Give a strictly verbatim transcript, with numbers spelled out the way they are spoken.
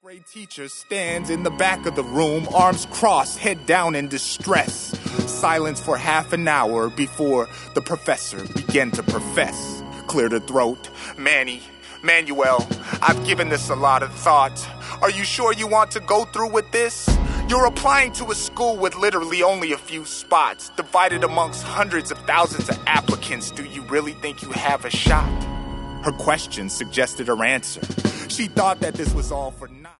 Grade teacher stands in the back of the room, arms crossed, head down in distress. Silence for half an hour before the professor began to profess. Cleared her throat. Manny, Manuel, I've given this a lot of thought. Are you sure you want to go through with this? You're applying to a school with literally only a few spots, divided amongst hundreds of thousands of applicants. Do you really think you have a shot? Her question suggested her answer. She thought that this was all for naught.